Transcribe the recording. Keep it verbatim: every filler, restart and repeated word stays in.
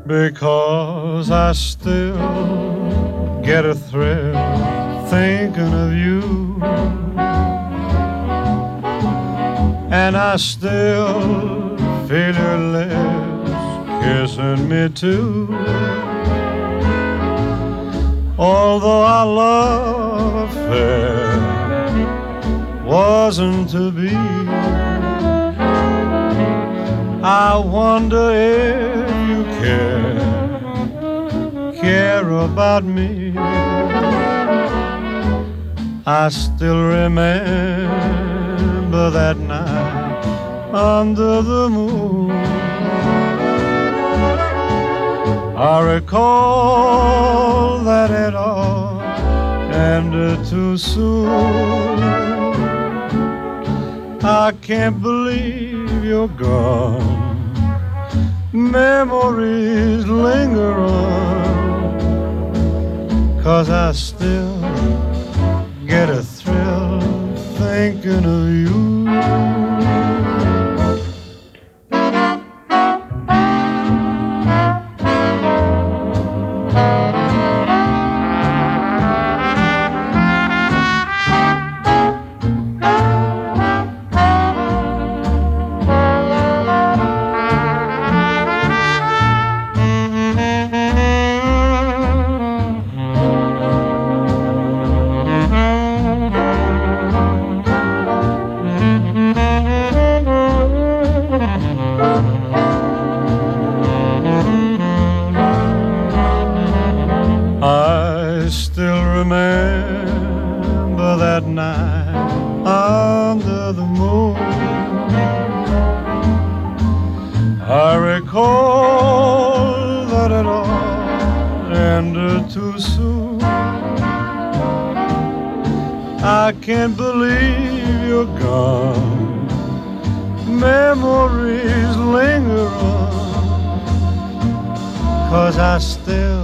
because I still get a thrill thinking of you, and I still feel your lips kissing me too. Although our love affair wasn't to be, I wonder if you care, care about me. I still remember that night under the moon. I recall that it all ended too soon. I can't believe you're gone. Memories linger on, 'cause I still get a thrill thinking of you. I still remember that night under the moon. I recall that it all ended too soon. I can't believe you're gone. Memories linger on, 'cause I still